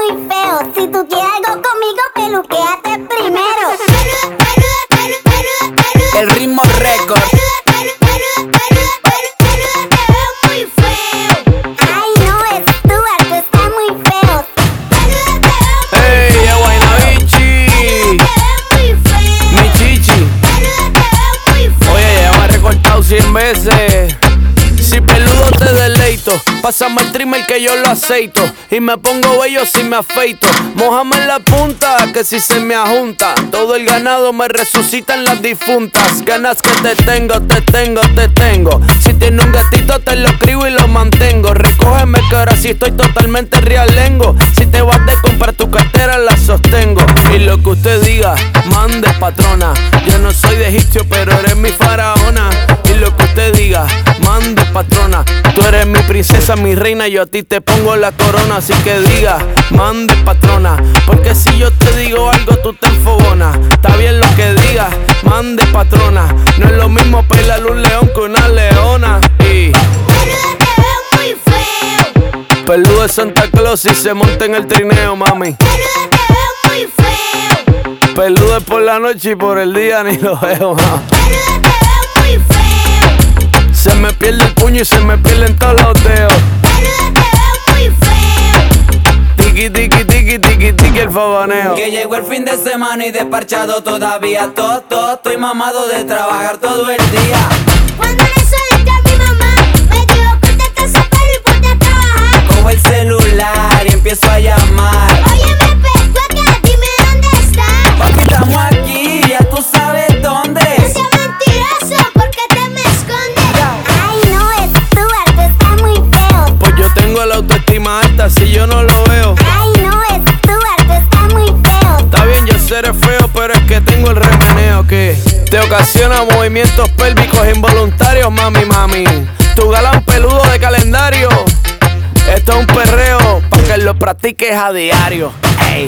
muy feo. Si tú quieres algo conmigo, peluquéate primero. El Ritmo Record. Muy feo. Ay, no, Stuart, tú estás muy feo. Ey, Guaynabichi, mi chichi. Oye, ya me he recortado 100 veces. Si peludo te deleito, pásame el trimmer que yo lo aceito. Y me pongo bello si me afeito. Mójame en la punta, que si se me ajunta. Todo el ganado me resucita en las difuntas. Ganas que te tengo, te tengo, te tengo. Si tienes un gatito te lo crío y lo mantengo. Recógeme que ahora sí estoy totalmente realengo. Si te vas de comprar tu cartera la sostengo. Y lo que usted diga, mande patrona. Yo no soy de egipcio pero eres mi faraona. Y lo que usted diga, mande patrona. Tú eres mi princesa, mi reina, yo a ti te pongo la corona. Así que diga, mande patrona. Porque si yo te digo algo, tú te enfogonas. Está bien lo que digas, mande patrona. No es lo mismo pelarle un león que una leona. Y Muy feo. peludo de Santa Claus y se monta en el trineo, mami. Muy feo. Peludo por la noche y por el día ni lo veo, mami. Muy feo. Se me pierde el puño y se me pierden todos los dedos. Muy feo. Tiki, tiki, tiki, tiki, tiki, el fabaneo. Que llegó el fin de semana y desparchado todavía. Estoy mamado de trabajar todo el día. Cuando le solté a mi mamá, me dijo que te estás sacando y ponte a trabajar. Cojo el celular y empiezo a llamar. Oye, me pesco acá, dime dónde estás. Papi, estamos aquí, ya tú sabes dónde. No seas mentiroso, ¿por qué te me escondes? Ay, no, Stuart, tú estás muy feo. Pues yo tengo la autoestima alta si yo no lo veo. Ay, no, Stuart, tú estás muy feo. Está bien, yo seré feo, pero es que tengo el remeneo que te ocasiona movimientos pélvicos involuntarios, mami, mami. Tu galán peludo de calendario. Esto es un perreo pa' que lo practiques a diario. Ey.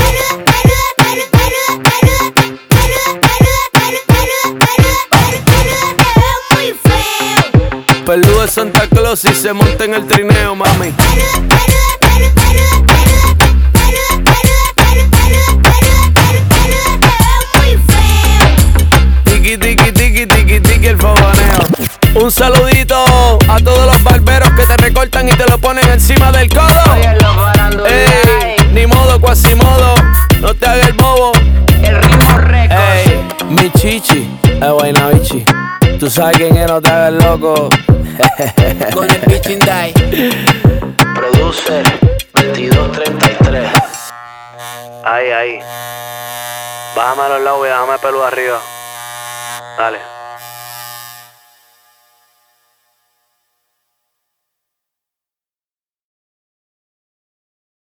Muy feo. Peludo de Santa Claus y se monta en el trineo, mami. Muy feo. Tiki, tiki, tiki, tiki, tiki, el fabaneo. Un saludito a todos los barberos que te recortan y te lo ponen encima del codo. Ey, ni modo, cuasimodo, no te hagas el bobo. El Ritmo Record. Ey, mi chichi, Guaynabichi. Tú sabes quién es, no te hagas loco. Con el Bitchin' Die. Producer 2233. Ahí, ahí. Bájame a los lados y déjame pelo arriba. Dale.